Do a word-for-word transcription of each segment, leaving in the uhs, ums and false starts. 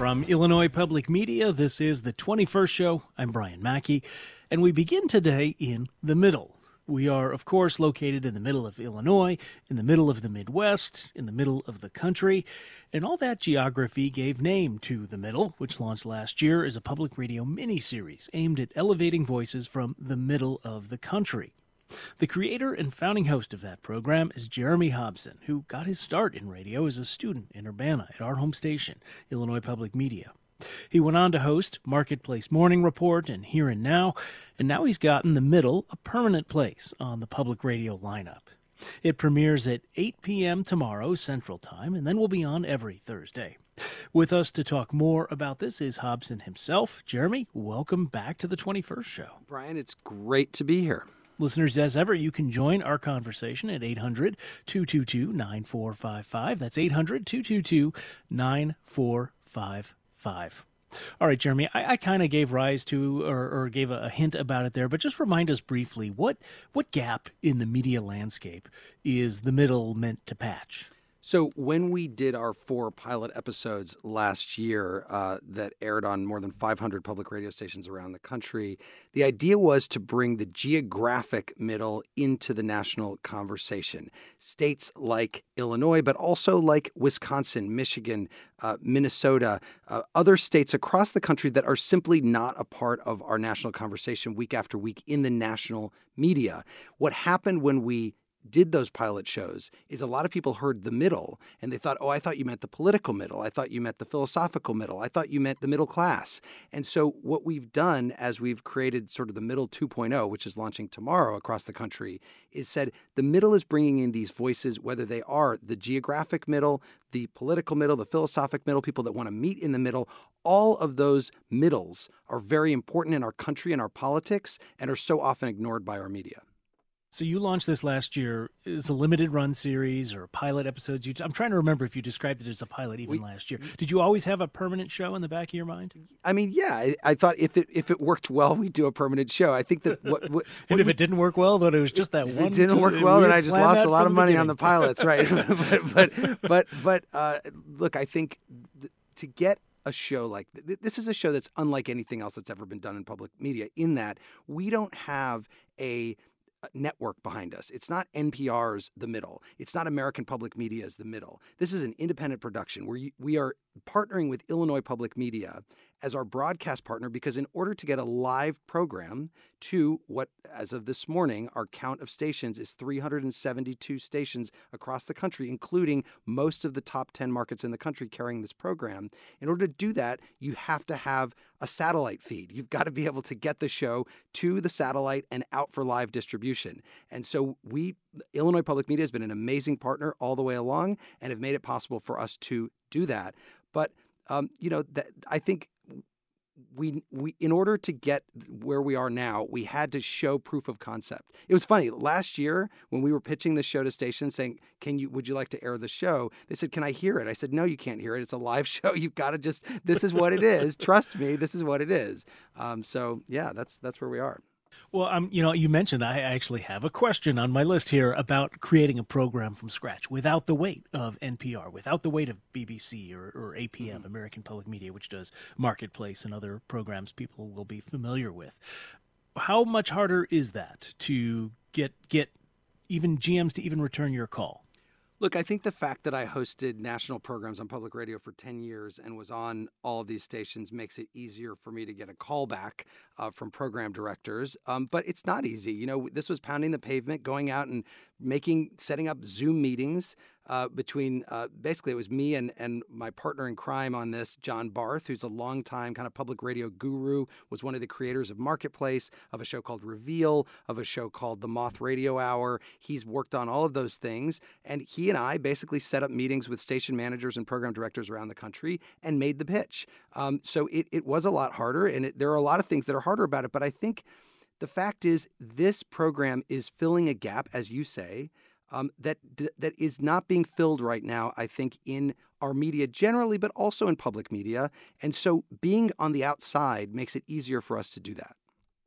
From Illinois Public Media, this is the twenty-first Show. I'm Brian Mackey, and we begin today in the middle. We are, of course, located in the middle of Illinois, in the middle of the Midwest, in the middle of the country, and all that geography gave name to The Middle, which launched last year as a public radio miniseries aimed at elevating voices from the middle of the country. The creator and founding host of that program is Jeremy Hobson, who got his start in radio as a student in Urbana at our home station, Illinois Public Media. He went on to host Marketplace Morning Report and Here and Now, and now he's gotten The Middle a permanent place on the public radio lineup. It premieres at eight p.m. tomorrow Central Time, and then will be on every Thursday. With us to talk more about this is Hobson himself. Jeremy, welcome back to the twenty-first Show. Brian, it's great to be here. Listeners, as ever, you can join our conversation at eight hundred, two two two, nine four five five. That's eight hundred, two two two, nine four five five. All right, Jeremy, I, I kind of gave rise to or, or gave a, a hint about it there, but just remind us briefly, what what gap in the media landscape is The Middle meant to patch? So when we did our four pilot episodes last year uh, that aired on more than five hundred public radio stations around the country, the idea was to bring the geographic middle into the national conversation. States like Illinois, but also like Wisconsin, Michigan, uh, Minnesota, uh, other states across the country that are simply not a part of our national conversation week after week in the national media. What happened when we did those pilot shows is a lot of people heard the middle and they thought, oh, I thought you meant the political middle. I thought you meant the philosophical middle. I thought you meant the middle class. And so what we've done as we've created sort of the Middle two point oh, which is launching tomorrow across the country, is said the middle is bringing in these voices, whether they are the geographic middle, the political middle, the philosophic middle, people that want to meet in the middle. All of those middles are very important in our country and our politics and are so often ignored by our media. So you launched this last year as a limited run series or pilot episodes. You, I'm trying to remember if you described it as a pilot even we, last year. Did you always have a permanent show in the back of your mind? I mean, yeah. I, I thought if it if it worked well, we'd do a permanent show. I think that what, what and if we, it didn't work well, then it was just that if one. If it didn't work well, then I just lost a lot of money beginning. on the pilots, right? but but but but uh, look, I think th- to get a show like th- this is a show that's unlike anything else that's ever been done in public media. In that we don't have a network behind us. It's not N P R's The Middle. It's not American Public Media's The Middle. This is an independent production where we are partnering with Illinois Public Media as our broadcast partner because in order to get a live program to what, as of this morning, our count of stations is three hundred seventy-two stations across the country, including most of the top ten markets in the country carrying this program. In order to do that, you have to have a satellite feed. You've got to be able to get the show to the satellite and out for live distribution. And so we, Illinois Public Media has been an amazing partner all the way along and have made it possible for us to do that. But, um, you know, that, I think we, we, in order to get where we are now, we had to show proof of concept. It was funny. Last year, when we were pitching this show to stations saying, can you, would you like to air the show? They said, can I hear it? I said, no, you can't hear it. It's a live show. You've got to just, this is what it is. Trust me, this is what it is. Um, so yeah, that's, that's where we are. Well, um, you know, you mentioned I actually have a question on my list here about creating a program from scratch without the weight of N P R, without the weight of B B C or, or A P M, mm-hmm. American Public Media, which does Marketplace and other programs people will be familiar with. How much harder is that to get get even G Ms to even return your call? Look, I think the fact that I hosted national programs on public radio for ten years and was on all of these stations makes it easier for me to get a call back uh, from program directors. Um, but it's not easy. You know, this was pounding the pavement, going out and making, setting up Zoom meetings uh, between, uh, basically it was me and, and my partner in crime on this, John Barth, who's a longtime kind of public radio guru, was one of the creators of Marketplace, of a show called Reveal, of a show called The Moth Radio Hour. He's worked on all of those things. And he and I basically set up meetings with station managers and program directors around the country and made the pitch. Um, so it, it was a lot harder, and it, there are a lot of things that are harder about it. But I think the fact is this program is filling a gap, as you say, um, that that is not being filled right now, I think, in our media generally, but also in public media. And so being on the outside makes it easier for us to do that.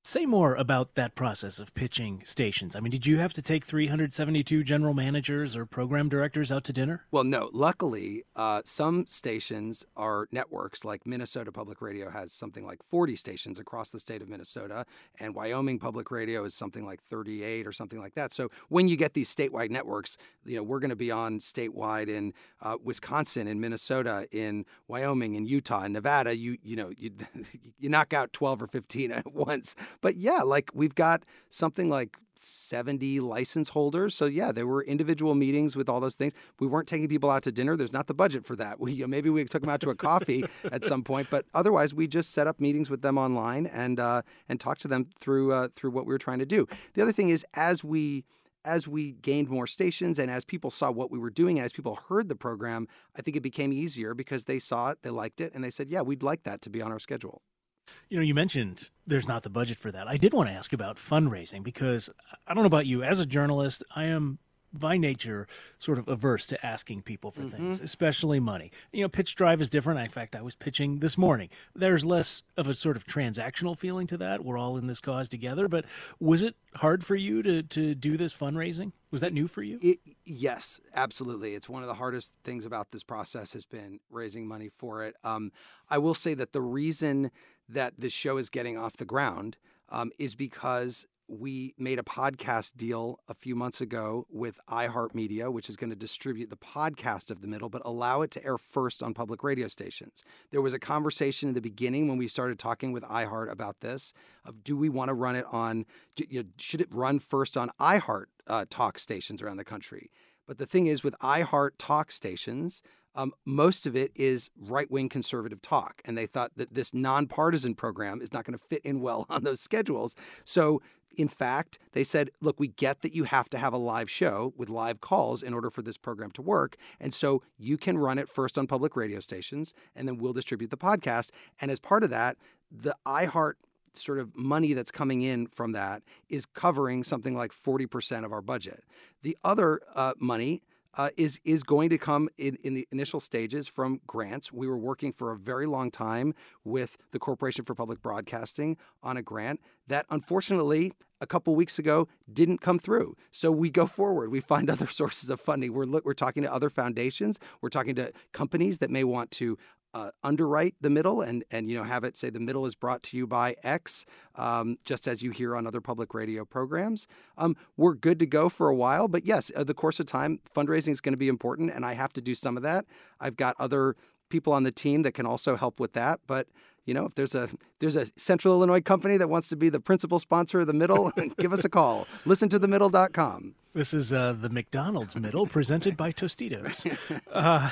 Say more about that process of pitching stations. I mean, did you have to take three hundred seventy-two general managers or program directors out to dinner? Well, no. Luckily, uh, some stations are networks, like Minnesota Public Radio has something like forty stations across the state of Minnesota, and Wyoming Public Radio is something like thirty-eight or something like that. So when you get these statewide networks, you know, we're going to be on statewide in uh, Wisconsin, in Minnesota, in Wyoming, in Utah, in Nevada. You you know, you, you knock out twelve or fifteen at once. But yeah, like we've got something like seventy license holders. So yeah, there were individual meetings with all those things. We weren't taking people out to dinner. There's not the budget for that. We, you know, maybe we took them out to a coffee at some point, but otherwise we just set up meetings with them online and uh, and talked to them through uh, through what we were trying to do. The other thing is, as we as we gained more stations and as people saw what we were doing, and as people heard the program, I think it became easier because they saw it, they liked it, and they said, yeah, we'd like that to be on our schedule. You know, you mentioned there's not the budget for that. I did want to ask about fundraising because I don't know about you. As a journalist, I am by nature sort of averse to asking people for mm-hmm. things, especially money. You know, Pitch Drive is different. In fact, I was pitching this morning. There's less of a sort of transactional feeling to that. We're all in this cause together. But was it hard for you to, to do this fundraising? Was that new for you? It, yes, absolutely. It's one of the hardest things about this process has been raising money for it. Um, I will say that the reason that this show is getting off the ground um, is because we made a podcast deal a few months ago with iHeartMedia, which is going to distribute the podcast of The Middle, but allow it to air first on public radio stations. There was a conversation in the beginning when we started talking with iHeart about this, of do we want to run it on, do, you know, should it run first on iHeart uh, talk stations around the country? But the thing is, with iHeart talk stations, Um, most of it is right-wing conservative talk, and they thought that this nonpartisan program is not going to fit in well on those schedules. So, in fact, they said, look, we get that you have to have a live show with live calls in order for this program to work, and so you can run it first on public radio stations, and then we'll distribute the podcast. And as part of that, the iHeart sort of money that's coming in from that is covering something like forty percent of our budget. The other uh, money Uh, is is going to come in, in the initial stages from grants. We were working for a very long time with the Corporation for Public Broadcasting on a grant that, unfortunately, a couple weeks ago didn't come through. So we go forward. We find other sources of funding. We're look, we're talking to other foundations. We're talking to companies that may want to Uh, underwrite The Middle and, and you know have it say The Middle is brought to you by X, um, just as you hear on other public radio programs. Um, we're good to go for a while, but yes, uh, the course of time, fundraising is going to be important, and I have to do some of that. I've got other people on the team that can also help with that, but you know, if there's a there's a Central Illinois company that wants to be the principal sponsor of The Middle, give us a call. listen to the middle dot com. This is uh, the McDonald's Middle presented by Tostitos. Uh,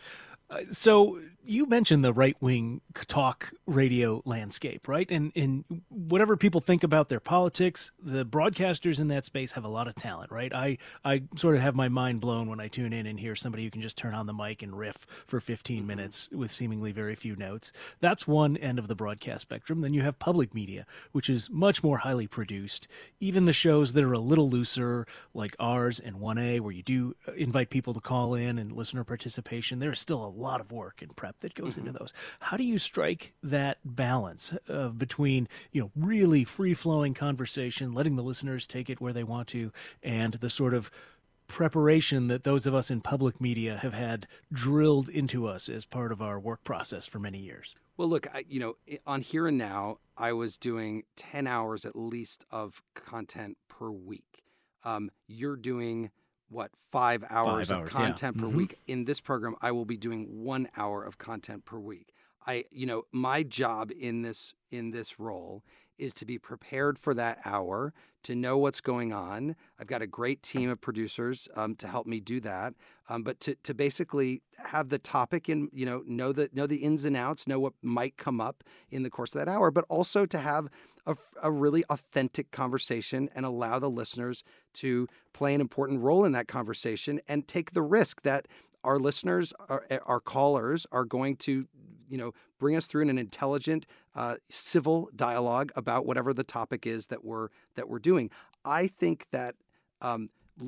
So you mentioned the right-wing talk radio landscape, right? And, and whatever people think about their politics, the broadcasters in that space have a lot of talent, right? I, I sort of have my mind blown when I tune in and hear somebody who can just turn on the mic and riff for fifteen mm-hmm. minutes with seemingly very few notes. That's one end of the broadcast spectrum. Then you have public media, which is much more highly produced. Even the shows that are a little looser, like ours and one A, where you do invite people to call in and listener participation, there is still a lot of work and prep that goes mm-hmm. into those. How do you strike that balance uh, between, you know, really free-flowing conversation, letting the listeners take it where they want to, and the sort of preparation that those of us in public media have had drilled into us as part of our work process for many years? Well, look, I, you know, on Here and Now, I was doing ten hours at least of content per week. Um, you're doing what, five hours, five hours of content yeah. per mm-hmm. week. In this program, I will be doing one hour of content per week. I, you know, my job in this in this role is to be prepared for that hour, to know what's going on. I've got a great team of producers um, to help me do that. Um, but to to basically have the topic and, you know, know the know the ins and outs, know what might come up in the course of that hour, but also to have a, a really authentic conversation and allow the listeners to play an important role in that conversation and take the risk that our listeners, our, our callers are going to, you know, bring us through in an intelligent, uh, civil dialogue about whatever the topic is that we're that we're doing. I think that um,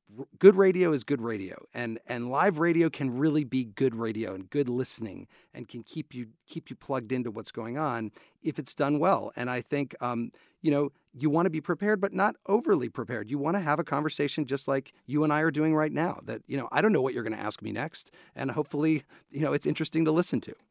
good radio is good radio, and and live radio can really be good radio and good listening, and can keep you keep you plugged into what's going on if it's done well. And I think um, you know you want to be prepared, but not overly prepared. You want to have a conversation just like you and I are doing right now. That you know I don't know what you're going to ask me next, and hopefully you know it's interesting to listen to.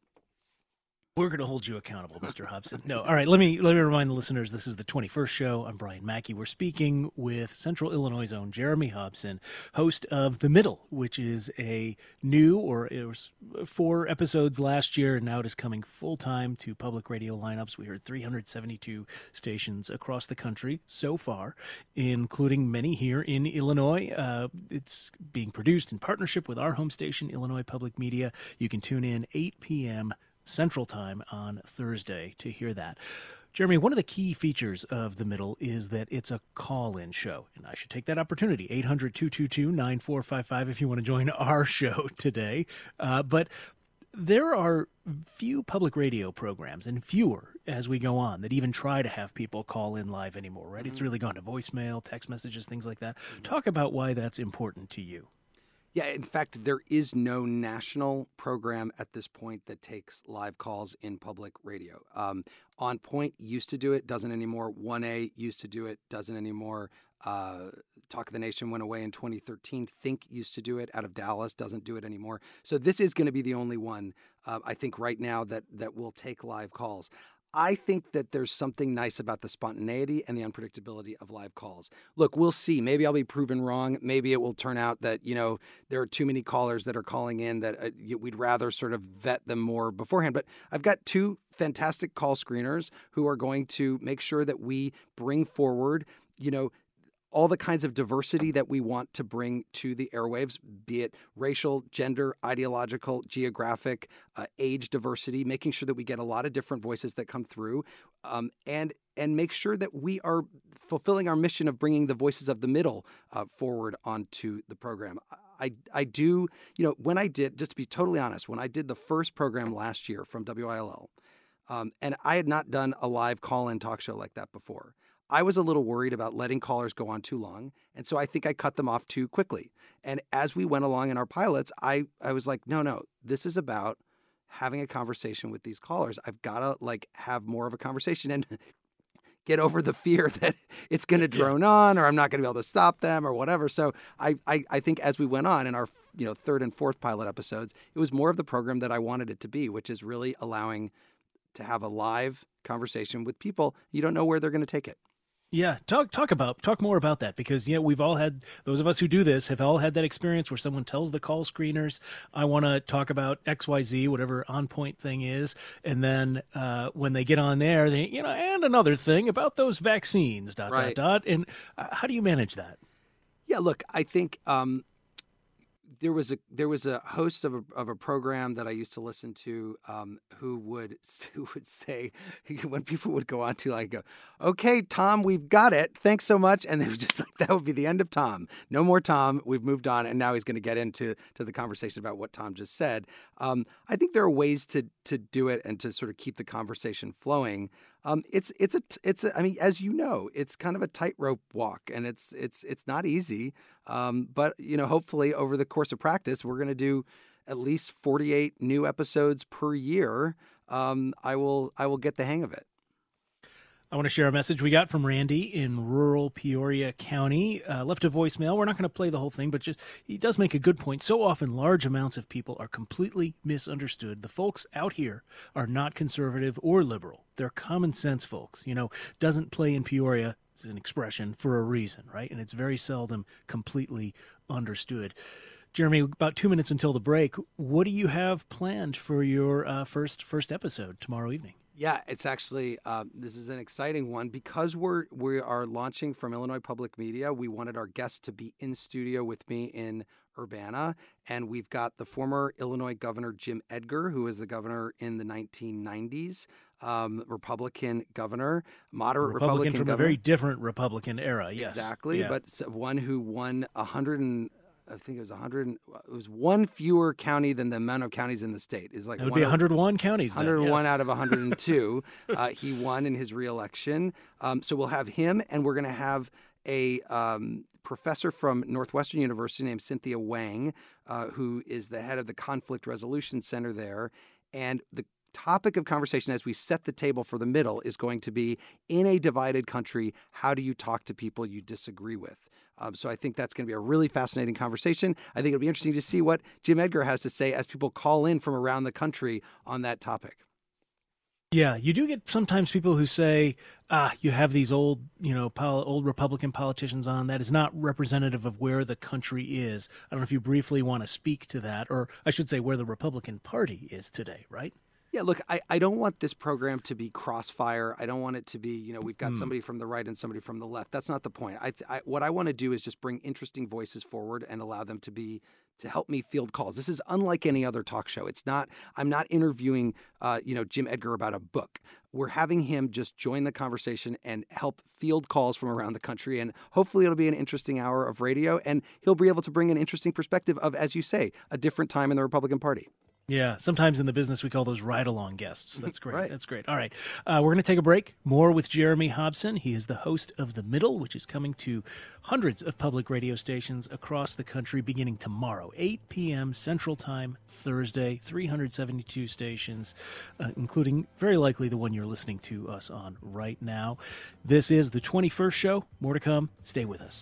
We're going to hold you accountable, Mister Hobson. No, all right. Let me let me remind the listeners. This is the twenty-first show. I'm Brian Mackey. We're speaking with Central Illinois' own Jeremy Hobson, host of The Middle, which is a new, or it was four episodes last year, and now it is coming full time to public radio lineups. We heard three hundred seventy-two stations across the country so far, including many here in Illinois. Uh, it's being produced in partnership with our home station, Illinois Public Media. You can tune in eight p.m. Central Time on Thursday to hear that. Jeremy, one of the key features of The Middle is that it's a call-in show, and I should take that opportunity. eight hundred, two two two, nine four five five if you want to join our show today. Uh, but there are few public radio programs, and fewer as we go on, that even try to have people call in live anymore, right? Mm-hmm. It's really gone to voicemail, text messages, things like that. Mm-hmm. Talk about why that's important to you. Yeah, in fact, there is no national program at this point that takes live calls in public radio. Um, On Point used to do it, doesn't anymore. one A used to do it, doesn't anymore. Uh, Talk of the Nation went away in twenty thirteen. Think used to do it out of Dallas, doesn't do it anymore. So this is going to be the only one, uh, I think, right now that that will take live calls. I think that there's something nice about the spontaneity and the unpredictability of live calls. Look, we'll see. Maybe I'll be proven wrong. Maybe it will turn out that, you know, there are too many callers that are calling in that uh, we'd rather sort of vet them more beforehand. But I've got two fantastic call screeners who are going to make sure that we bring forward, you know, all the kinds of diversity that we want to bring to the airwaves, be it racial, gender, ideological, geographic, uh, age diversity, making sure that we get a lot of different voices that come through, um, and and make sure that we are fulfilling our mission of bringing the voices of the middle uh, forward onto the program. I, I do, you know, when I did, just to be totally honest, when I did the first program last year from W I L L, um, and I had not done a live call-in talk show like that before, I was a little worried about letting callers go on too long, and so I think I cut them off too quickly. And as we went along in our pilots, I, I was like, no, no, this is about having a conversation with these callers. I've got to like have more of a conversation and get over the fear that it's going to drone yeah. on, or I'm not going to be able to stop them or whatever. So I, I, I think as we went on in our you know third and fourth pilot episodes, it was more of the program that I wanted it to be, which is really allowing to have a live conversation with people. You don't know where they're going to take it. Yeah, talk talk about talk more about that, because yeah, we've all had, those of us who do this have all had that experience where someone tells the call screeners, I want to talk about X Y Z, whatever On Point thing is, and then uh, when they get on there, they you know, and another thing about those vaccines, dot right. dot dot, and uh, how do you manage that? Yeah, look, I think um, there was a there was a host of a of a program that I used to listen to um, who would who would say when people would go on to like go, okay, Tom, we've got it. Thanks so much. And they were just like, that would be the end of Tom. No more Tom. We've moved on. And now he's going to get into to the conversation about what Tom just said. Um, I think there are ways to to do it and to sort of keep the conversation flowing. Um, it's it's a it's a, I mean, as you know, it's kind of a tightrope walk, and it's it's it's not easy. Um, but you know, hopefully over the course of practice, we're going to do at least forty-eight new episodes per year. Um, I will I will get the hang of it. I want to share a message we got from Randy in rural Peoria County. Uh, left a voicemail. We're not going to play the whole thing, but just he does make a good point. So often large amounts of people are completely misunderstood. The folks out here are not conservative or liberal. They're common sense folks. You know, doesn't play in Peoria is an expression for a reason, right? And it's very seldom completely understood. Jeremy, about two minutes until the break. What do you have planned for your uh, first first episode tomorrow evening? Yeah, it's actually, uh, this is an exciting one. Because we're, we are launching from Illinois Public Media, we wanted our guests to be in studio with me in Urbana. And we've got the former Illinois Governor Jim Edgar, who was the governor in the nineteen nineties, um, Republican governor, moderate Republican, Republican from governor. a very different Republican era, yes. Exactly, yeah. but one who won one hundred and I think it was one hundred. It was one fewer county than the amount of counties in the state. Is like that would be one hundred one counties. one hundred one then, yes. out of one hundred two. uh, he won in his reelection. Um, so we'll have him, and we're going to have a um, professor from Northwestern University named Cynthia Wang, uh, who is the head of the Conflict Resolution Center there. And the topic of conversation as we set the table for the middle is going to be, in a divided country, how do you talk to people you disagree with? Um, so I think that's going to be a really fascinating conversation. I think it'll be interesting to see what Jim Edgar has to say as people call in from around the country on that topic. Yeah, you do get sometimes people who say, ah, you have these old, you know, pol- old Republican politicians on. That is not representative of where the country is. I don't know if you briefly want to speak to that, or I should say where the Republican Party is today, right? Yeah, look, I, I don't want this program to be crossfire. I don't want it to be, you know, we've got mm. somebody from the right and somebody from the left. That's not the point. I, I what I want to do is just bring interesting voices forward and allow them to be to help me field calls. This is unlike any other talk show. It's not, I'm not interviewing, uh, you know, Jim Edgar about a book. We're having him just join the conversation and help field calls from around the country. And hopefully it'll be an interesting hour of radio, and he'll be able to bring an interesting perspective of, as you say, a different time in the Republican Party. Yeah, sometimes in the business we call those ride-along guests. That's great. Right. That's great. All right. Uh, we're going to take a break. More with Jeremy Hobson. He is the host of The Middle, which is coming to hundreds of public radio stations across the country beginning tomorrow, eight p.m. Central Time, Thursday, three hundred seventy-two stations, uh, including very likely the one you're listening to us on right now. This is the twenty-first show. More to come. Stay with us.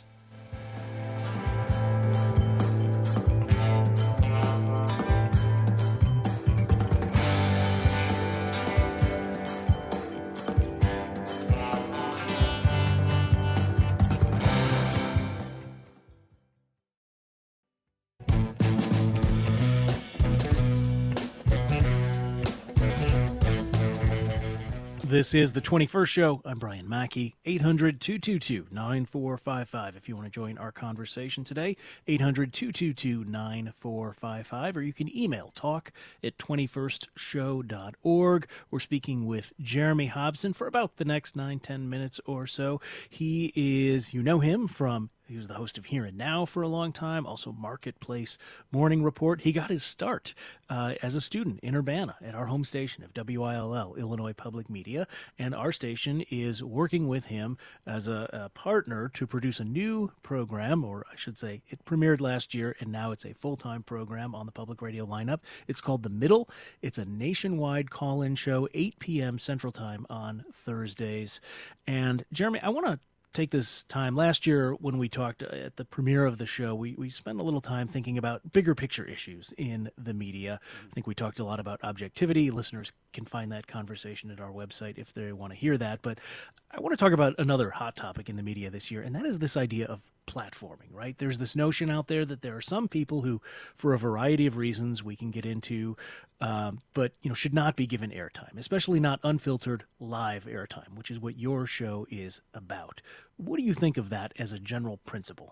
This is the twenty-first show. I'm Brian Mackey. eight hundred, two two two, nine four five five if you want to join our conversation today. eight hundred, two two two, nine four five five, or you can email talk at twenty-first show dot org. We're speaking with Jeremy Hobson for about the next nine, ten minutes or so. He is, you know him from He was the host of Here and Now for a long time, also Marketplace Morning Report. He got his start uh, as a student in Urbana at our home station of W I L L, Illinois Public Media, and our station is working with him as a, a partner to produce a new program, or I should say it premiered last year, and now it's a full-time program on the public radio lineup. It's called The Middle. It's a nationwide call-in show, eight p.m. Central Time on Thursdays. And Jeremy, I want to take this time. Last year when we talked at the premiere of the show, we, we spent a little time thinking about bigger picture issues in the media. I think we talked a lot about objectivity. Listeners can find that conversation at our website if they want to hear that. But I want to talk about another hot topic in the media this year, and that is this idea of platforming, right? There's this notion out there that there are some people who, for a variety of reasons we can get into, um, but you know, should not be given airtime, especially not unfiltered live airtime, which is what your show is about. What do you think of that as a general principle?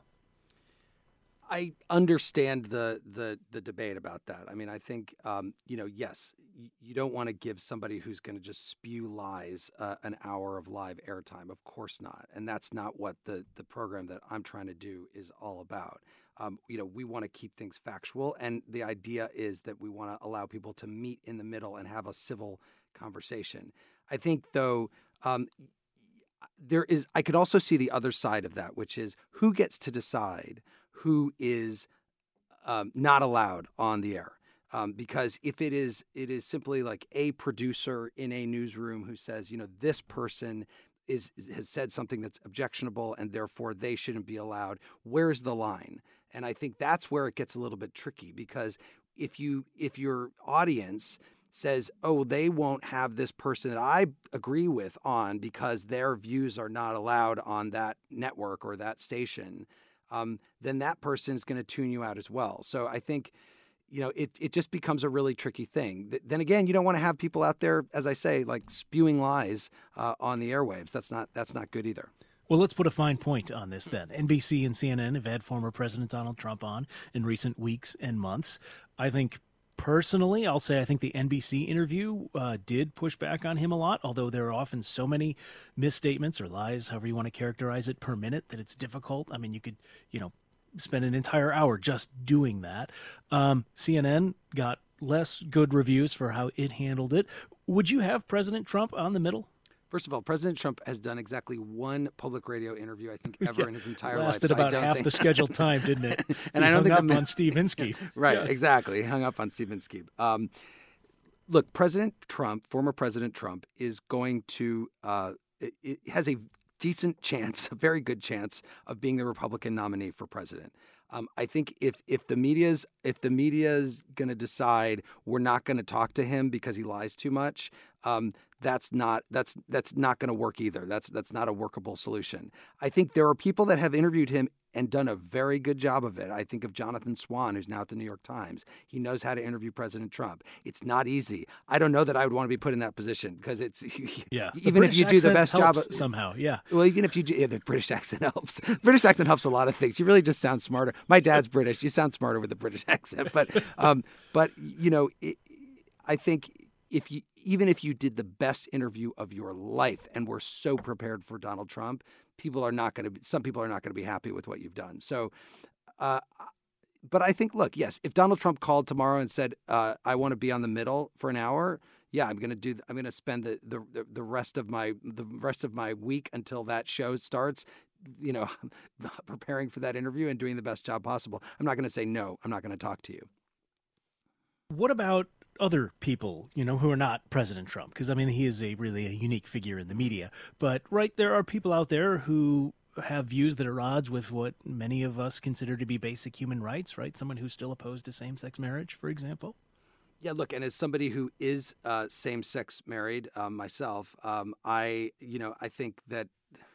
I understand the the the debate about that. I mean, I think um, you know, yes, you, you don't want to give somebody who's going to just spew lies uh, an hour of live airtime. Of course not, and that's not what the the program that I'm trying to do is all about. Um, you know, we want to keep things factual, and the idea is that we want to allow people to meet in the middle and have a civil conversation. I think, though. Um, There is. I could also see the other side of that, which is who gets to decide who is um, not allowed on the air. Um, because if it is, it is simply like a producer in a newsroom who says, you know, this person is has said something that's objectionable and therefore they shouldn't be allowed. Where's the line? And I think that's where it gets a little bit tricky, because if you if your audience says, oh, they won't have this person that I agree with on because their views are not allowed on that network or that station, um, then that person is going to tune you out as well. So I think, you know, it, it just becomes a really tricky thing. Th- then again, you don't want to have people out there, as I say, like spewing lies uh, on the airwaves. That's not that's not good either. Well, let's put a fine point on this then. N B C and C N N have had former President Donald Trump on in recent weeks and months. I think personally, I'll say I think the N B C interview uh, did push back on him a lot, although there are often so many misstatements or lies, however you want to characterize it, per minute that it's difficult. I mean, you could, you know, spend an entire hour just doing that. Um, C N N got less good reviews for how it handled it. Would you have President Trump on The Middle? First of all, President Trump has done exactly one public radio interview, I think, ever yeah. in his entire Lasted life. So about I don't half think... the scheduled time, didn't it? and he I don't hung think up the... on Steve Inskeep. Right, yes. exactly. He hung up on Steve Inskeep. Um, look, President Trump, former President Trump, is going to uh, it, it has a decent chance, a very good chance, of being the Republican nominee for president. Um, I think if if the media's if the media's going to decide we're not going to talk to him because he lies too much, um, that's not that's that's not going to work either. That's that's not a workable solution. I think there are people that have interviewed him and done a very good job of it. I think of Jonathan Swan, who's now at the New York Times. He knows how to interview President Trump. It's not easy. I don't know that I would want to be put in that position because it's yeah. even if you do the best job somehow, yeah. Well, even if you do, yeah, the British accent helps. British accent helps a lot of things. You really just sound smarter. My dad's British. You sound smarter with the British accent. But um, but you know, it, I think if you even if you did the best interview of your life and were so prepared for Donald Trump, people are not going to be, some people are not going to be happy with what you've done. So, uh, but I think, look, yes, if Donald Trump called tomorrow and said, uh, I want to be on the middle for an hour, yeah, I'm going to do, I'm going to spend the, the, the rest of my, the rest of my week until that show starts, you know, preparing for that interview and doing the best job possible. I'm not going to say, no, I'm not going to talk to you. What about other people, you know, who are not President Trump? Because, I mean, he is a really a unique figure in the media. But, right, there are people out there who have views that are odds with what many of us consider to be basic human rights, right? Someone who's still opposed to same-sex marriage, for example. Yeah, look, and as somebody who is uh, same-sex married um, myself, um, I, you know, I think that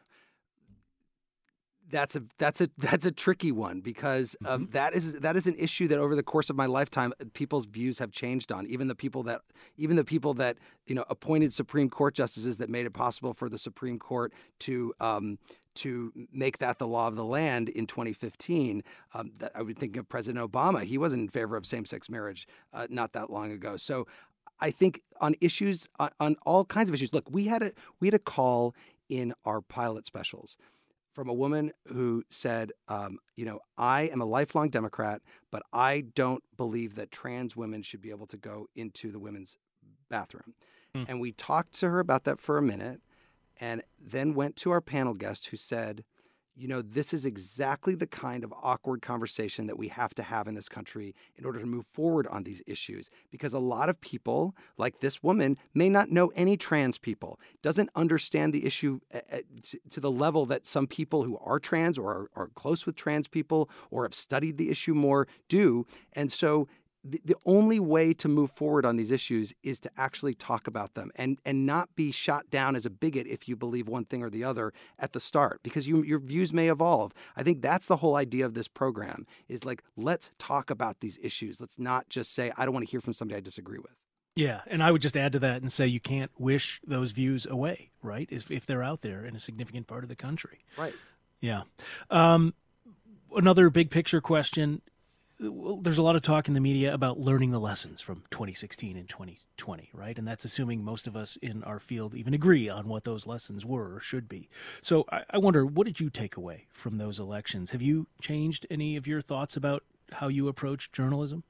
That's a that's a that's a tricky one because um, mm-hmm. that is that is an issue that over the course of my lifetime people's views have changed on. Even the people that even the people that you know appointed Supreme Court justices that made it possible for the Supreme Court to um, to make that the law of the land in twenty fifteen. Um, that I would think of President Obama. He wasn't in favor of same-sex marriage uh, not that long ago. So I think on issues on, on all kinds of issues. Look, we had a we had a call in our pilot specials from a woman who said, um, you know, I am a lifelong Democrat, but I don't believe that trans women should be able to go into the women's bathroom. Mm. And we talked to her about that for a minute and then went to our panel guest who said, you know, this is exactly the kind of awkward conversation that we have to have in this country in order to move forward on these issues. Because a lot of people, like this woman, may not know any trans people, doesn't understand the issue to the level that some people who are trans or are, are close with trans people or have studied the issue more do. And so the, the only way to move forward on these issues is to actually talk about them and, and not be shot down as a bigot if you believe one thing or the other at the start, because you, your views may evolve. I think that's the whole idea of this program is like, let's talk about these issues. Let's not just say, I don't want to hear from somebody I disagree with. Yeah, and I would just add to that and say you can't wish those views away, right, if, if they're out there in a significant part of the country. Right. Yeah. Um, another big picture question. There's a lot of talk in the media about learning the lessons from twenty sixteen and twenty twenty, right? And that's assuming most of us in our field even agree on what those lessons were or should be. So I, I wonder, what did you take away from those elections? Have you changed any of your thoughts about how you approach journalism?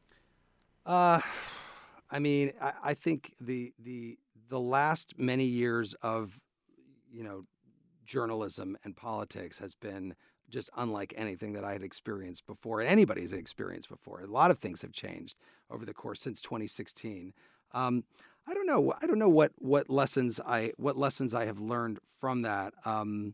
Uh, I mean, I, I think the the the last many years of, you know, journalism and politics has been just unlike anything that I had experienced before, and anybody has experienced before. A lot of things have changed over the course since twenty sixteen. Um, I don't know. I don't know what what lessons I what lessons I have learned from that. Um,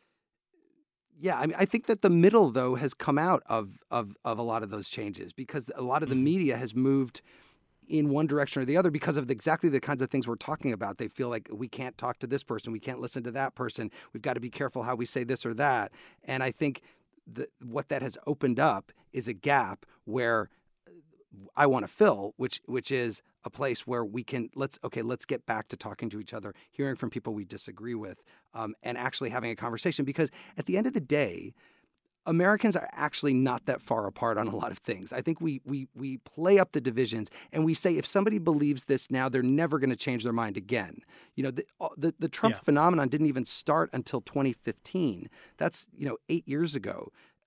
yeah, I mean, I think that the middle though has come out of of of a lot of those changes because a lot of the media has moved in one direction or the other because of exactly the kinds of things we're talking about. They feel like we can't talk to this person, we can't listen to that person, we've got to be careful how we say this or that. And I think the, what that has opened up is a gap where I want to fill, which which is a place where we can, let's, okay, let's get back to talking to each other, hearing from people we disagree with, um, and actually having a conversation. Because at the end of the day, Americans are actually not that far apart on a lot of things. I think we we we play up the divisions and we say if somebody believes this now, they're never going to change their mind again. You know, the the, the Trump yeah. phenomenon didn't even start until twenty fifteen. That's, you know, eight years ago.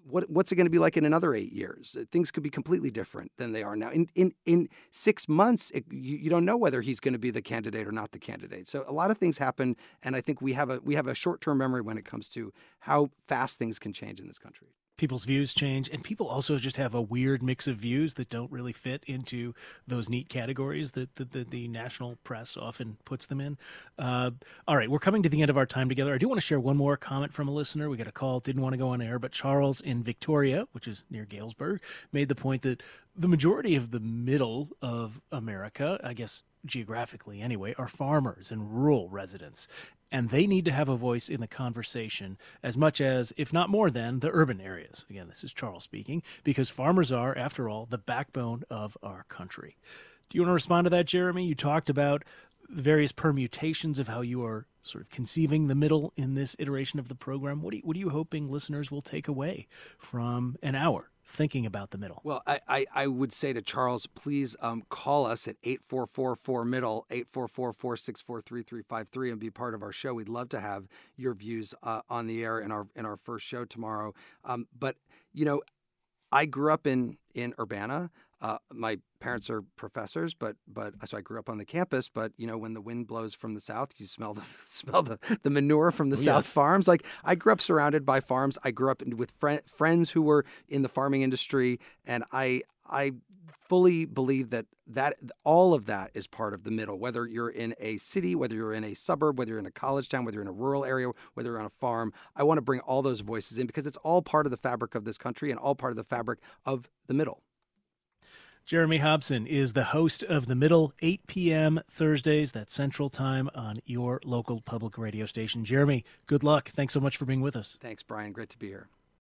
what what's it going to be like in another eight years? Things could be completely different than they are now. In in in six months, it, you, you don't know whether he's going to be the candidate or not the candidate. So a lot of things happen, and I think we have a we have a short term memory when it comes to how fast things can change in this country. People's views change, and people also just have a weird mix of views that don't really fit into those neat categories that the, the, the national press often puts them in. Uh, all right, we're coming to the end of our time together. I do want to share one more comment from a listener. We got a call, didn't want to go on air, but Charles in Victoria, which is near Galesburg, made the point that the majority of the middle of America, I guess geographically anyway, are farmers and rural residents. And they need to have a voice in the conversation as much as, if not more than, the urban areas. Again, this is Charles speaking, because farmers are, after all, the backbone of our country. Do you want to respond to that, Jeremy? You talked about the various permutations of how you are sort of conceiving the middle in this iteration of the program. What, do you, what are you hoping listeners will take away from an hour thinking about the middle? Well, I, I, I would say to Charles, please um, call us at eight four four four middle, eight four four, four six four, three three five three, and be part of our show. We'd love to have your views uh, on the air in our in our first show tomorrow. Um, but, you know, I grew up in, in Urbana. Uh, my parents are professors, but but so I grew up on the campus. But you know, when the wind blows from the south, you smell the smell the, the manure from the oh, south yes. farms. Like I grew up surrounded by farms. I grew up with fr- friends who were in the farming industry, and I I fully believe that that all of that is part of the middle. Whether you're in a city, whether you're in a suburb, whether you're in a college town, whether you're in a rural area, whether you're on a farm, I want to bring all those voices in because it's all part of the fabric of this country and all part of the fabric of the middle. Jeremy Hobson is the host of The Middle, eight p.m. Thursdays, that's Central Time on your local public radio station. Jeremy, good luck. Thanks so much for being with us. Thanks, Brian. Great to be here.